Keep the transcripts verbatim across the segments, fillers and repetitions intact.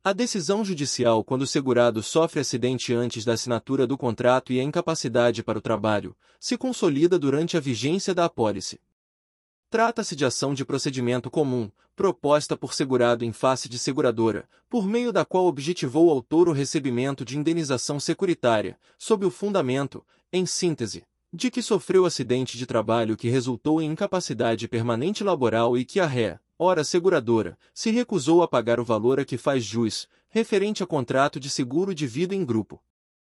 A decisão judicial quando o segurado sofre acidente antes da assinatura do contrato e a incapacidade para o trabalho, se consolida durante a vigência da apólice. Trata-se de ação de procedimento comum, proposta por segurado em face de seguradora, por meio da qual objetivou o autor o recebimento de indenização securitária, sob o fundamento, em síntese, de que sofreu acidente de trabalho que resultou em incapacidade permanente laboral e que a ré, ora seguradora, se recusou a pagar o valor a que faz jus, referente a contrato de seguro de vida em grupo.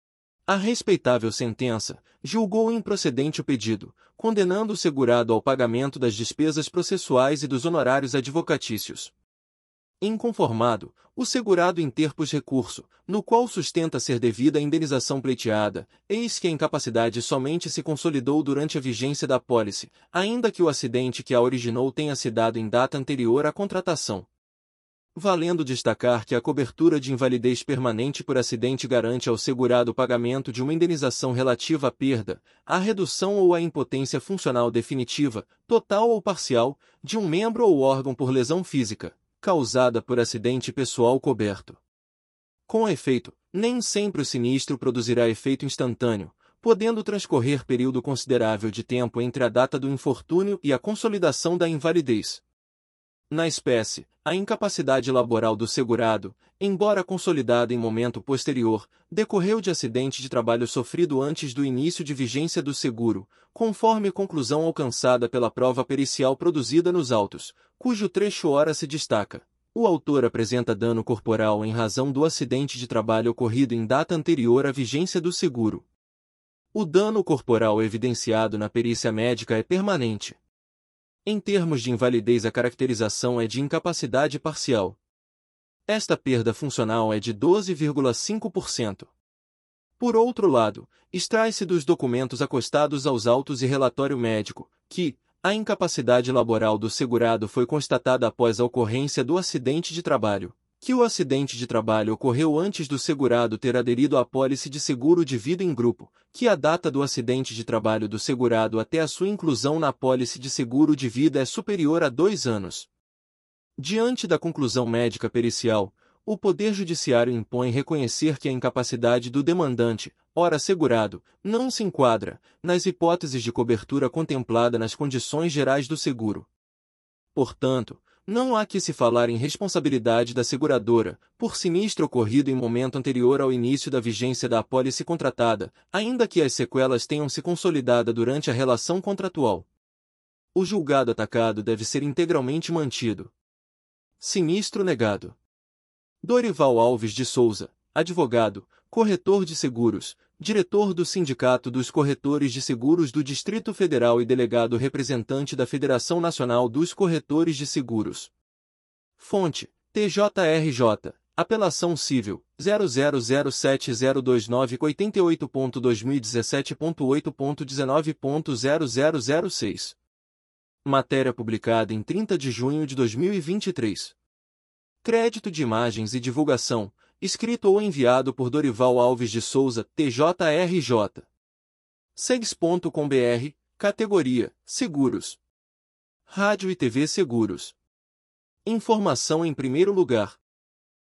A respeitável sentença julgou improcedente o pedido, condenando o segurado ao pagamento das despesas processuais e dos honorários advocatícios. Inconformado, o segurado interpôs recurso, no qual sustenta ser devida a indenização pleiteada, eis que a incapacidade somente se consolidou durante a vigência da apólice, ainda que o acidente que a originou tenha se dado em data anterior à contratação. Valendo destacar que a cobertura de invalidez permanente por acidente garante ao segurado o pagamento de uma indenização relativa à perda, à redução ou à impotência funcional definitiva, total ou parcial, de um membro ou órgão por lesão física, causada por acidente pessoal coberto. Com efeito, nem sempre o sinistro produzirá efeito instantâneo, podendo transcorrer período considerável de tempo entre a data do infortúnio e a consolidação da invalidez. Na espécie, a incapacidade laboral do segurado, embora consolidada em momento posterior, decorreu de acidente de trabalho sofrido antes do início de vigência do seguro, conforme conclusão alcançada pela prova pericial produzida nos autos, cujo trecho ora se destaca. O autor apresenta dano corporal em razão do acidente de trabalho ocorrido em data anterior à vigência do seguro. O dano corporal evidenciado na perícia médica é permanente. Em termos de invalidez, a caracterização é de incapacidade parcial. Esta perda funcional é de doze vírgula cinco por cento. Por outro lado, extrai-se dos documentos acostados aos autos e relatório médico, que a incapacidade laboral do segurado foi constatada após a ocorrência do acidente de trabalho, que o acidente de trabalho ocorreu antes do segurado ter aderido à apólice de seguro de vida em grupo, que a data do acidente de trabalho do segurado até a sua inclusão na apólice de seguro de vida é superior a dois anos. Diante da conclusão médica pericial, o Poder Judiciário impõe reconhecer que a incapacidade do demandante, ora segurado, não se enquadra nas hipóteses de cobertura contemplada nas condições gerais do seguro. Portanto, não há que se falar em responsabilidade da seguradora, por sinistro ocorrido em momento anterior ao início da vigência da apólice contratada, ainda que as sequelas tenham se consolidado durante a relação contratual. O julgado atacado deve ser integralmente mantido. Sinistro negado. Dorival Alves de Souza, advogado, corretor de seguros, diretor do Sindicato dos Corretores de Seguros do Distrito Federal e delegado representante da Federação Nacional dos Corretores de Seguros. Fonte: T J R J, Apelação Civil, zero zero zero sete zero dois nove oito oito ponto dois mil e dezessete ponto oito ponto dezenove ponto zero zero zero seis. Matéria publicada em trinta de junho de dois mil e vinte e três. Crédito de imagens e divulgação, escrito ou enviado por Dorival Alves de Souza, T J R J. segs ponto com ponto br, categoria, Seguros. Rádio e T V Seguros. Informação em primeiro lugar.